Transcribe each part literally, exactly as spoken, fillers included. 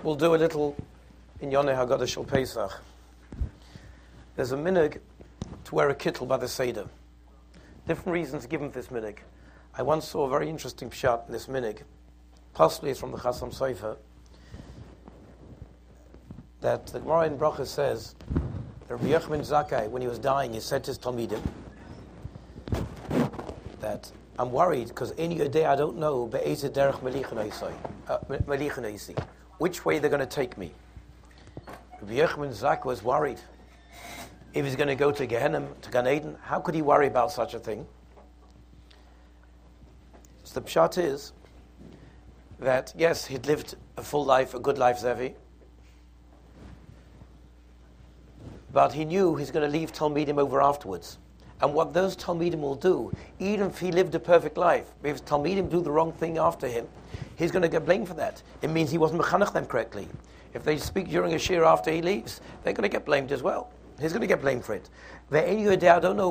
we'll do a little in Yoneh Haggadah Shel Pesach. There's a minhag to wear a kittel by the Seder. Different reasons given for this minhag. I once saw a very interesting pshat in this minhag. Possibly it's from the Chasam Sofer. That the Gemara in Bracha says that Rabbi Yochanan Zakkai, when he was dying, he said to his Talmidim that I'm worried because any day I don't know be'ezeh derech melichin eisi, which way they're going to take me. Rabbi Yochanan Zakkai was worried if he's going to go to Gehenna, to Gan Eden. How could he worry about such a thing? So the pshat is that yes, he'd lived a full life, a good life, Zevi. But he knew he's going to leave Talmidim over afterwards. And what those Talmidim will do, even if he lived a perfect life, if Talmidim do the wrong thing after him, he's going to get blamed for that. It means he wasn't mechanech them correctly. If they speak during a shir after he leaves, they're going to get blamed as well. He's going to get blamed for it. Where they, the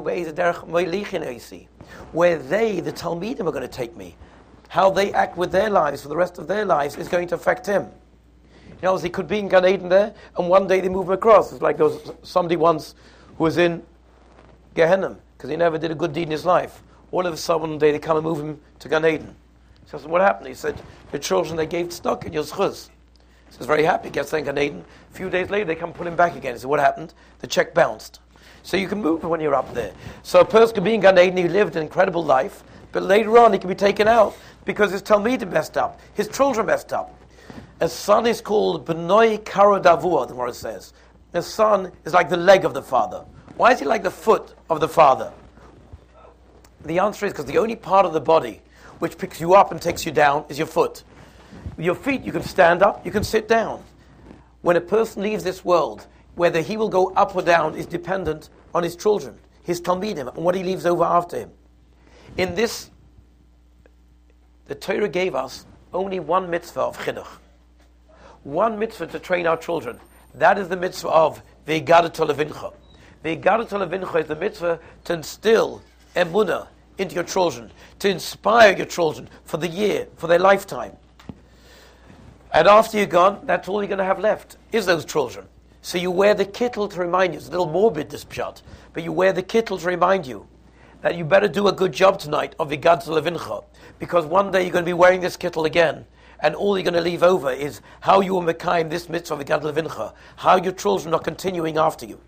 Talmidim, are going to take me. How they act with their lives for the rest of their lives is going to affect him. You know, he could be in Gan Eden there, and one day they move him across. It's like there was somebody once who was in Gehenna because he never did a good deed in his life. All of a sudden, one day they come and move him to Gan Eden. He says, what happened? He said, your children, they gave tzedakah in your schuz. He says, very happy, gets there in Gan Eden. A few days later, they come pull him back again. He said, what happened? The check bounced. So you can move when you're up there. So a person could be in Gan Eden, he lived an incredible life, but later on he can be taken out because his Talmidim messed up, his children messed up. A son is called B'noi Karo Davua, the Gemara says. A son is like the leg of the father. Why is he like the foot of the father? The answer is because the only part of the body which picks you up and takes you down is your foot. With your feet, you can stand up, you can sit down. When a person leaves this world, whether he will go up or down is dependent on his children, his Talmidim, and what he leaves over after him. In this, the Torah gave us only one mitzvah of chinuch. One mitzvah to train our children. That is the mitzvah of V'yigadat levincha. V'yigadat levincha is the mitzvah to instill emunah into your children, to inspire your children for the year, for their lifetime. And after you're gone, that's all you're going to have left, is those children. So you wear the kittel to remind you. It's a little morbid, this pshat, but you wear the kittel to remind you that you better do a good job tonight of V'yigadat levincha, because one day you're going to be wearing this kittel again. And all you're going to leave over is how you will mekayim this mitzvah of V'yigadat levincha, how your children are continuing after you.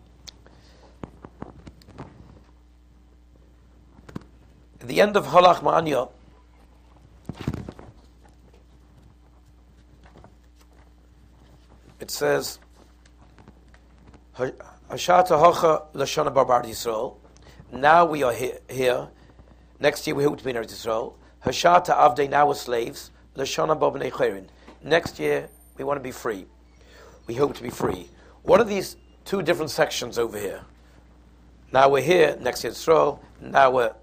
At the end of Halach Ma'anya, it says, Hashata Hocha Lashana Barbar Yisrael. Now we are here, here. Next year we hope to be in Eretz Yisrael. Hashata Avdei, now we're slaves. Lashana Bobnei Chayrin. Next year, we want to be free. We hope to be free. What are these two different sections over here? Now we're here, next year Yisrael. Now we're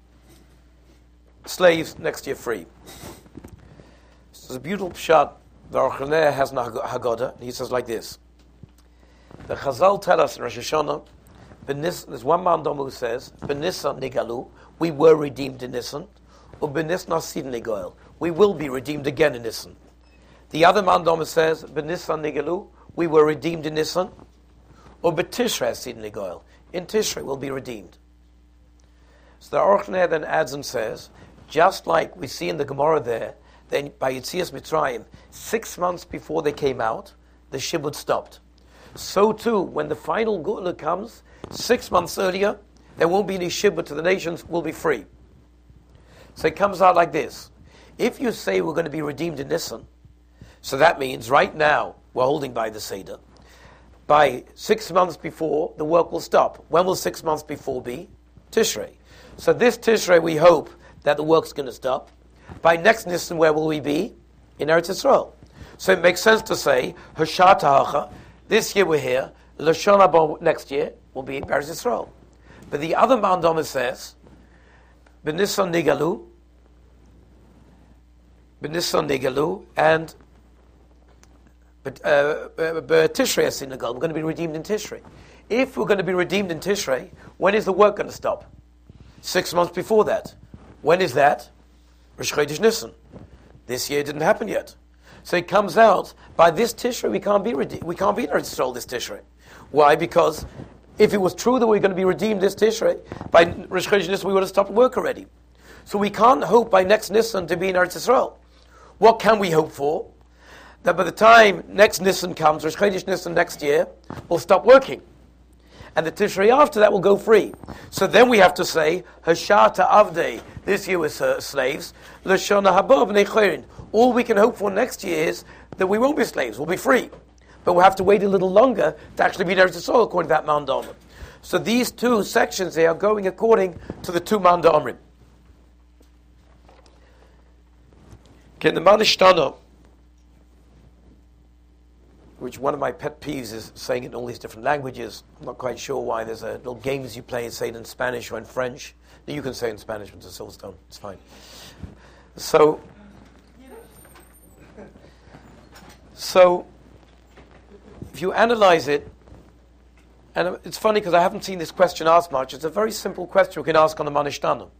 slaves, next year free. So there's a beautiful pshat. The Aruch LaNer has in Haggadah, and he says like this. The Chazal tell us in Rosh Hashanah, there's one man who says, B'Nisan Nigalu, we were redeemed in Nisan, or B'Nisan Asid Nigoel, we will be redeemed again in Nisan. The other mandama says, B'Nisan Nigalu, we were redeemed in Nisan, or B'Tishrei Asid Nigoel, in Tishrei we'll be redeemed. So the Aruch LaNer then adds and says, just like we see in the Gemara there, then by Yetzias Mitzrayim, six months before they came out, the shibud stopped. So too, when the final Geula comes, six months earlier, there won't be any shibud to the nations, we'll be free. So it comes out like this. If you say we're going to be redeemed in Nisan, so that means right now we're holding by the Seder. By six months before, the work will stop. When will six months before be? Tishrei. So this Tishrei, we hope that the work's going to stop. By next Nisan, where will we be? In Eretz Yisrael. So it makes sense to say, Hashat Hacha, this year we're here, Lashon Haba next year will be in Eretz Yisrael. But the other mandama says, B'Nisan Nigalu, B'Nisan Nigalu, and Tishrei Asinagal, we're going to be redeemed in Tishrei. If we're going to be redeemed in Tishrei, when is the work going to stop? Six months before that. When is that? Rosh Chodesh Nisan. This year it didn't happen yet. So it comes out, by this Tishrei, we can't be redeemed. We can't be in Eretz Yisrael this Tishrei. Why? Because if it was true that we we're going to be redeemed this Tishrei, by Rosh Chodesh Nisan we would have stopped work already. So we can't hope by next Nisan to be in Eretz Yisrael. What can we hope for? That by the time next Nisan comes, Rosh Chodesh Nisan next year, we'll stop working. And the Tishrei after that will go free. So then we have to say, Hashata Avdei, this year was uh, slaves, L'shana haba b'nei chorin. All we can hope for next year is that we won't be slaves, we'll be free. But we'll have to wait a little longer to actually be in Eretz Yisrael according to that Mount Omrim. So these two sections, they are going according to the two Mount Omrim. Okay, the Manishtana, which one of my pet peeves is saying it in all these different languages. I'm not quite sure why. There's a little games you play and say it in Spanish or in French. You can say it in Spanish, but it's a Silverstone. It's fine. So, so if you analyze it, and it's funny because I haven't seen this question asked much. It's a very simple question we can ask on the Manishtana.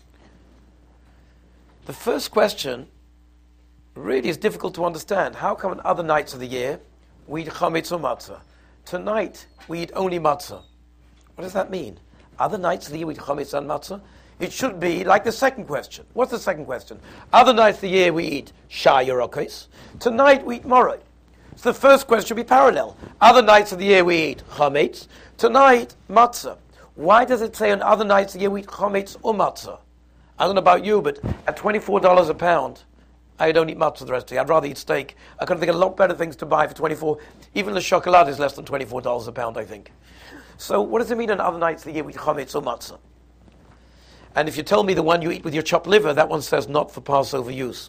The first question really is difficult to understand. How come on other nights of the year we eat chametz or matzah? Tonight we eat only matzah. What does that mean? Other nights of the year we eat chametz and matzah? It should be like the second question. What's the second question? Other nights of the year we eat shai yerokos. Tonight we eat moroi. So the first question should be parallel. Other nights of the year we eat chametz. Tonight matzah. Why does it say on other nights of the year we eat chametz or matzah? I don't know about you, but at twenty-four dollars a pound, I don't eat matzah the rest of the year. I'd rather eat steak. I could think of a lot better things to buy for twenty-four. Even the chocolate is less than twenty-four dollars a pound, I think. So what does it mean on other nights of the year we eat chametz or matzah? And if you tell me the one you eat with your chopped liver, that one says not for Passover use.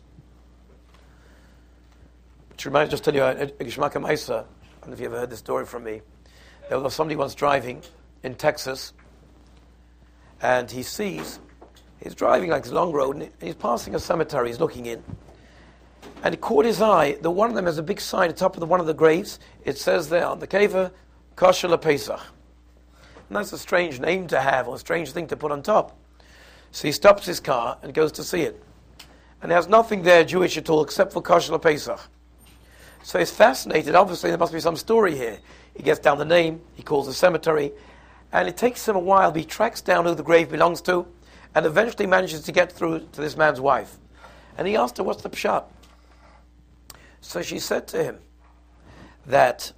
Which reminds me, just tell you a Geshmak Maisa. I don't know if you ever heard this story from me. There was somebody once driving in Texas, and he sees, he's driving like this long road, and he's passing a cemetery, he's looking in. And it caught his eye that one of them has a big sign at the top of the, one of the graves. It says there on the kever, Kosher LePesach. And that's a strange name to have, or a strange thing to put on top. So he stops his car and goes to see it. And it has nothing there Jewish at all except for Kosher LePesach. So he's fascinated. Obviously there must be some story here. He gets down the name, he calls the cemetery, and it takes him a while, but he tracks down who the grave belongs to, and eventually manages to get through to this man's wife. And he asked her, what's the pshat? So she said to him that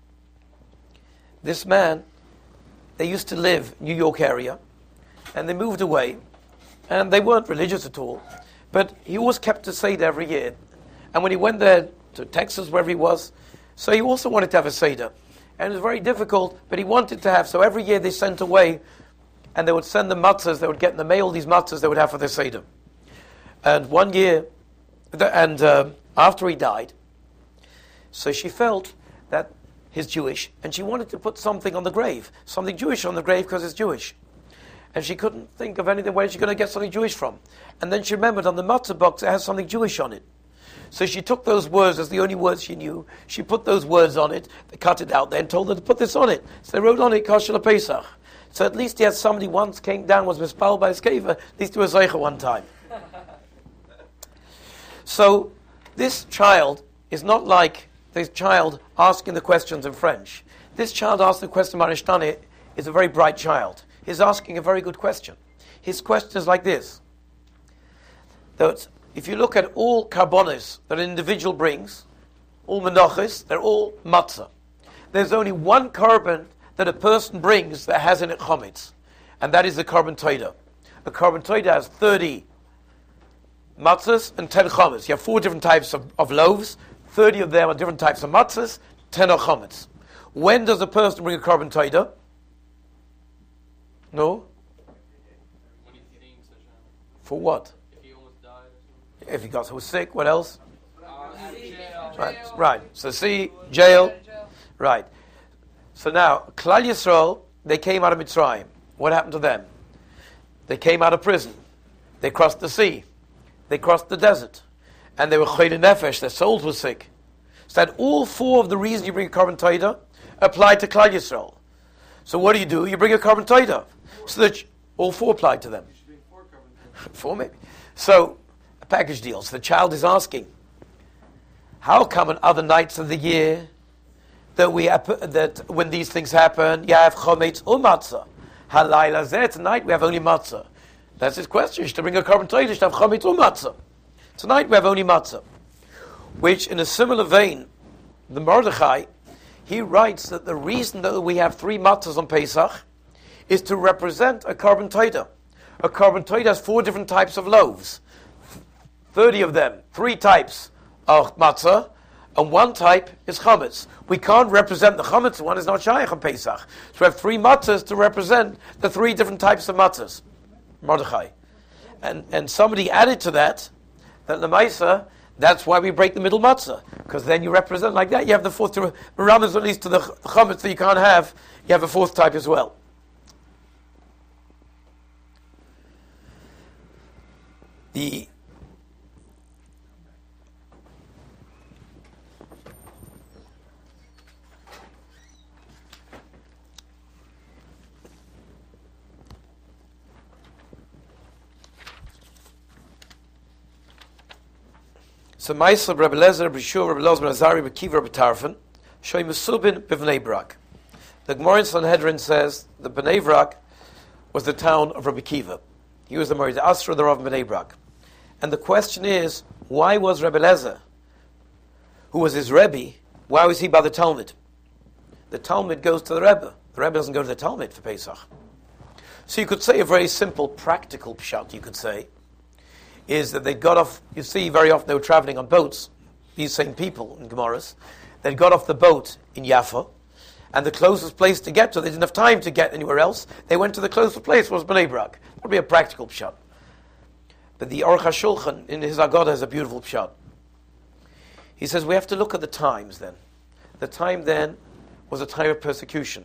this man, they used to live in New York area, and they moved away, and they weren't religious at all, but he always kept a Seder every year. And when he went there to Texas, wherever he was, so he also wanted to have a Seder. And it was very difficult, but he wanted to have, so every year they sent away, and they would send them matzahs, they would get in the mail these matzahs they would have for their Seder. And one year, and uh, after he died, so she felt that he's Jewish, and she wanted to put something on the grave, something Jewish on the grave because it's Jewish. And she couldn't think of anything, where she's going to get something Jewish from. And then she remembered on the matzah box it has something Jewish on it. So she took those words as the only words she knew. She put those words on it, they cut it out there and told her to put this on it. So they wrote on it, Kosher LePesach. So at least he had somebody once came down, was mispaled by his kever, at least he was zeicha one time. So this child is not like this child asking the questions in French. This child asking the question Manishtana is a very bright child. He's asking a very good question. His question is like this. That if you look at all carbonis that an individual brings, all menachos, they're all matzah. There's only one carbon that a person brings that has in it chametz, and that is the carbon toida. A carbon toida has thirty matzahs and ten chametz. You have four different types of, of loaves, thirty of them are different types of matzahs, ten are chametz. When does a person bring a carbon toida? No? For what? If he almost died. If he got so sick, what else? Right, right. So see, jail. Right. So now, Klal Yisrael, they came out of Mitzrayim. What happened to them? They came out of prison. They crossed the sea. They crossed the desert. And they were chayei nefesh, their souls were sick. So that all four of the reasons you bring a carbon toida applied to Klal Yisrael. So what do you do? You bring a carbon toida. So that all four applied to them. Four maybe. So, a package deal. So the child is asking, How come on other nights of the year that we have, that when these things happen, you have chometz or matzah? Halayla zeh, tonight we have only matzah. That's his question. You should bring a carbon toilet, you should have chometz or matzah. Tonight we have only matzah. Which, in a similar vein, the Mordechai, he writes that the reason that we have three matzahs on Pesach is to represent a carbon toilet. A carbon toilet has four different types of loaves. Thirty of them, three types of matzah, and one type is chametz. We can't represent the chametz, one is not shaykh on Pesach. So we have three matzahs to represent the three different types of matzahs. Mordechai. And and somebody added to that, that the Maisa, that's why we break the middle matzah, because then you represent like that. You have the fourth, to Ramaz at least to the chametz that you can't have, you have a fourth type as well. The So Ma'aseh Rebbe Lezer, Rebbe Shua, Rebbe Loz, Rebbe Azari, Rebbe Kiva, Rebbe Tarfon, Shoy Mesubin B'Bnei Brak. The Gemara in Sanhedrin says that Bnei Brak was the town of Rebbe Kiva. He was the Morid Asra, the Rav Bnei Brak. And the question is, why was Rebbe Lezer, who was his Rebbe, why was he by the Talmud? The Talmud goes to the Rebbe. The Rebbe doesn't go to the Talmud for Pesach. So you could say a very simple, practical pshat, you could say, is that they got off, you see very often they were traveling on boats, these same people in Gemaras, they got off the boat in Jaffa, and the closest place to get to, they didn't have time to get anywhere else, they went to the closest place, was Bnei Brak. That would be a practical pshat. But the Aruch HaShulchan in his Agada has a beautiful pshat. He says we have to look at the times then. The time then was a time of persecution.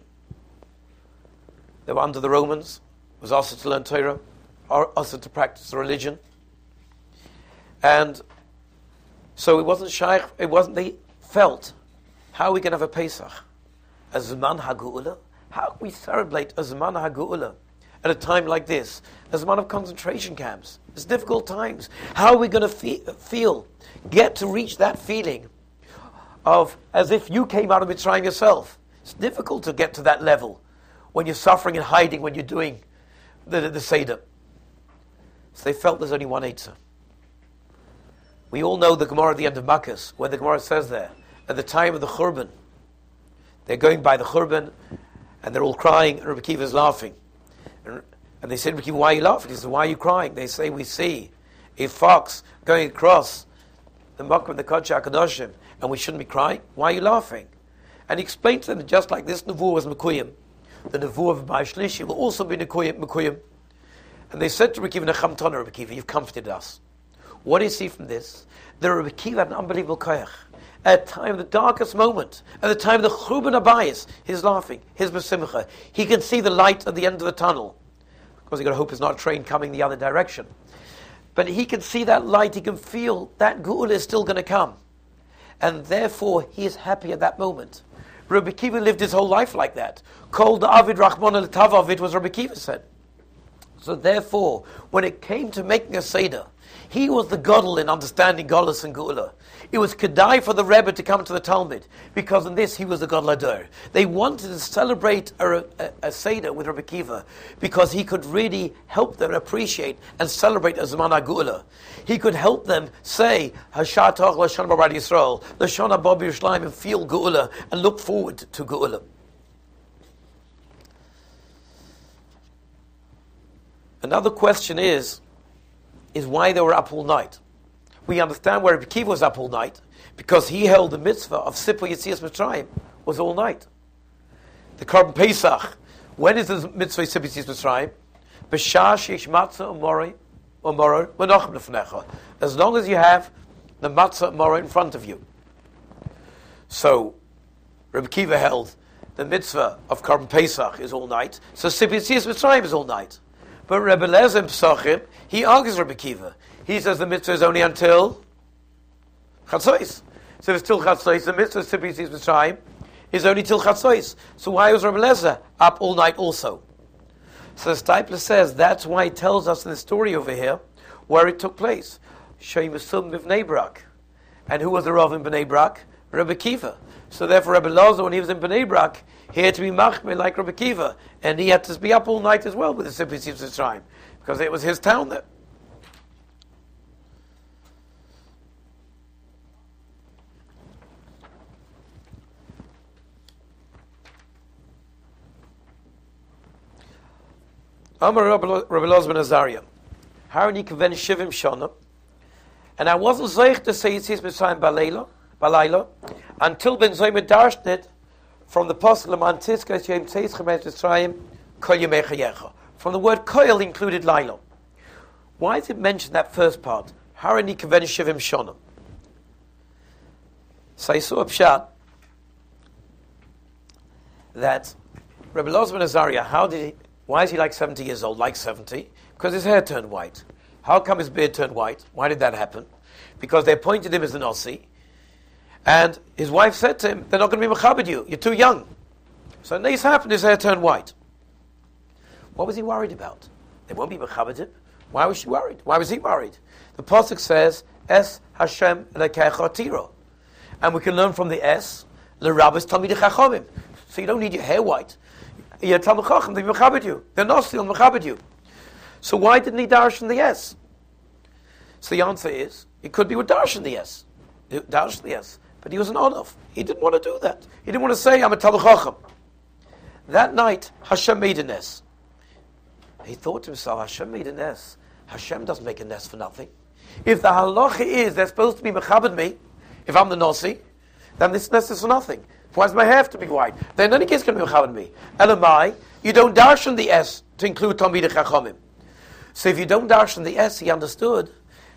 They were under the Romans, it was also to learn Torah, also to practice religion. And so it wasn't shaykh, it wasn't, they felt, how are we going to have a Pesach? A Zman HaGu'ula? How can we celebrate a Zman HaGu'ula at a time like this? A Zman of concentration camps. It's difficult times. How are we going to fe- feel, get to reach that feeling of as if you came out of Mitzrayim yourself? It's difficult to get to that level when you're suffering and hiding when you're doing the, the, the Seder. So they felt there's only one Eitzah. We all know the Gemara at the end of Makkos, where the Gemara says there, at the time of the Churban, they're going by the Churban, and they're all crying, and Rebbe Kiva is laughing. And, and they say, Rebbe Kiva, why are you laughing? He says, why are you crying? They say, we see a fox going across the Makkah of the Kodesh HaKadoshim, and we shouldn't be crying? Why are you laughing? And he explained to them that just like this Nevuah was Mekuyim, the Nevuah of Bai Shlishi will also be Mekuyim. And they said to Rebbe Kiva, Necham Tana, Rebbe Kiva, you've comforted us. What do you see from this? The Rebbe Kiva had an unbelievable koyach. At the time, the darkest moment, at the time of the Churban Abayis, he's laughing, his besimcha. He can see the light at the end of the tunnel. Of course, you got to hope it's not a train coming the other direction. But he can see that light, he can feel that Geula is still going to come. And therefore, he is happy at that moment. Rebbe Kiva lived his whole life like that. Kol David Rachman al Tavavid was Rebbe Kiva said. So therefore, when it came to making a Seder, he was the Godel in understanding Golus and Geula. It was Kedai for the Rebbe to come to the Talmud, because in this he was the Godel Ador. They wanted to celebrate a, a, a Seder with Rebbe Kiva, because he could really help them appreciate and celebrate a Zman HaGeula. He could help them say, Hashatach Lashon Barad Yisrael, Lashon Haba B'Yerushalayim, and feel Geula, and look forward to Geula. Another question is, is why they were up all night. We understand why Rebbe Kiva was up all night, because he held the mitzvah of Sipur Yetzias Mitzrayim was all night. The Korban Pesach, when is the mitzvah of Sipur Yetzias Mitzrayim? B'shah sheish matzah umoroi umoroi v'nochem lefnecha. As long as you have the matzah umoroi in front of you. So Rebbe Kiva held the mitzvah of Korban Pesach is all night, so Sipur Yetzias Mitzrayim is all night. But Rebbe Lezer Pesachim, he argues Rebbe Kiva. He says the mitzvah is only until Chatzos. So if it's till Chatzos, the mitzvah of Sipur Yetzias Mitzrayim is only till Chatzos. So why was Rebbe Lezer up all night also? So the Steipler says that's why he tells us in the story over here where it took place. Shoy Mesubin B'Bnei Brak. And who was the Rav in Bnei Brak? Rebbe Kiva. So therefore Rebbe Lozo, when he was in Bnei Brak, he had to be machmir like Rebbe Kiva. And he had to be up all night as well with the Sipis Yitzchayim, because it was his town there. Amar Rebbe Lozo ben Azariah. Harani Kaven Shivim Shana. And I wasn't zeich to say Yitzis Mitzrayim Balayla, Balayla, until Ben Zoyim darshed it from the Pasuk Leman Tizkas Yom Tzeis Chemes Mitzrayim Kol Yemei Chayecha. From the word Koil included Laila. Why is it mentioned that first part? Harani Kaven Shivim Shana. So I saw a pshat that Rebbe Lozo ben Azariah, how did he, why is he like seventy years old, like seventy? Because his hair turned white. How come his beard turned white? Why did that happen? Because they appointed him as an Ossi, and his wife said to him, they're not going to be mechabed you, you're too young. So this happened, his hair turned white. What was he worried about? They won't be mechabed him. Why was she worried? Why was he worried? The Pasuk says, Es Hashem Elokecha Tiro. And we can learn from the S, L'Rabbis Talmidei Chachamim. So you don't need your hair white. You're Talmid Chacham, they mechabed you. They're not still mechabed you. So why didn't he darshan the yes? So the answer is, it could be with darshan the yes. Darshan the yes. But he was an Onof. He didn't want to do that. He didn't want to say, I'm a Talmid Chacham. That night, Hashem made a nes. He thought to himself, Hashem made a nes. Hashem doesn't make a nes for nothing. If the halacha is they're supposed to be mechabed me, if I'm the Nasi, then this nes is for nothing. Why does my hair have to be white? Then any kid's going to be mechabed me. Elamai, you don't darshan the es to include Talmidei Chachamim. So if you don't darshan the S, he understood.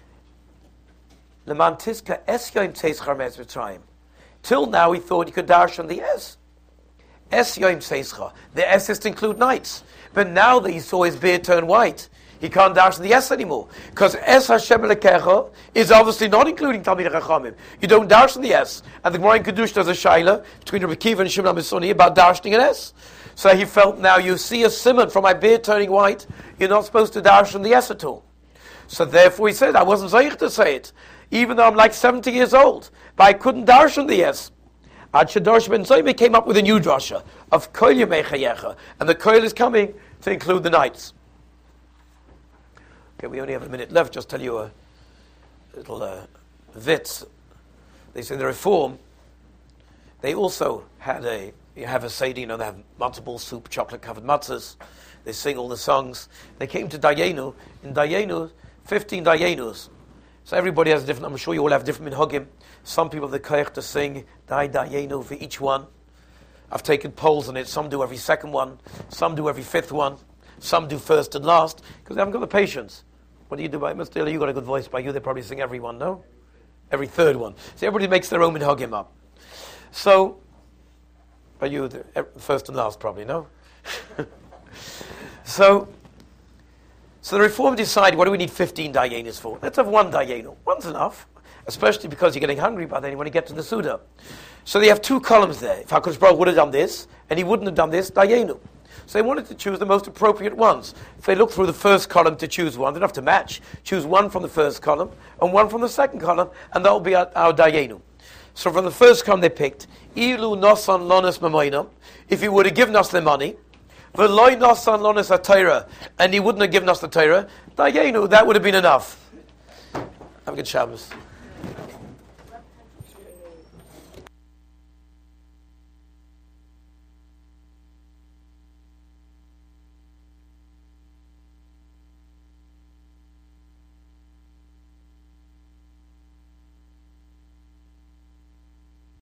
Leman tiska es yoim tzeis charmes v'tzrayim. Till now he thought he could darshan the S. Es yoim tzeischa. The S is to include nights. But now that he saw his beard turn white, he can't darshan the S anymore. Because Es Hashem Elokecha is obviously not including Talmidei Chachamim. You don't darshan the S. And the Gemara in Kedush does a shaila between Rebbe Kiva and Shimon HaMisuni about darshaning an S. So he felt, now you see a simon from my beard turning white, you're not supposed to darshan the yes at all. So therefore he said, I wasn't zeich to say it, even though I'm like seventy years old, but I couldn't darshan the yes. Ad Shadosh Ben Zoyim came up with a new drasha of Kol Yemei Chayecha, and the Kol is coming to include the nights. Okay, we only have a minute left, just tell you a little uh, vitz. They say in the Reform, they also had a, you have a Seder, you know, they have matzo ball soup, chocolate-covered matzahs. They sing all the songs. They came to Dayenu. In Dayenu, fifteen Dayenus. So everybody has different, I'm sure you all have different minhagim. Some people have the koyach to sing Day Dayenu for each one. I've taken polls on it. Some do every second one. Some do every fifth one. Some do first and last, because they haven't got the patience. What do you do by Mister You got a good voice by you. They probably sing every one, no? Every third one. So everybody makes their own minhagim up. So, are you the first and last probably, no? so, so the Reform decided, what do we need fifteen dayenis for? Let's have one dayenu. One's enough, especially because you're getting hungry by then when you get to the Suda. So they have two columns there. If HaKadosh Baruch would have done this, and he wouldn't have done this, dayenu. So they wanted to choose the most appropriate ones. If they look through the first column to choose one, they don't have to match. Choose one from the first column, and one from the second column, and that will be our, our dayenu. So from the first column they picked, Ilu nosan lonas mamoinam, if he would have given us the money, V'loi nosan lonas ha-Torah, and he wouldn't have given us the Torah, dayenu, that would have been enough. Have a good Shabbos.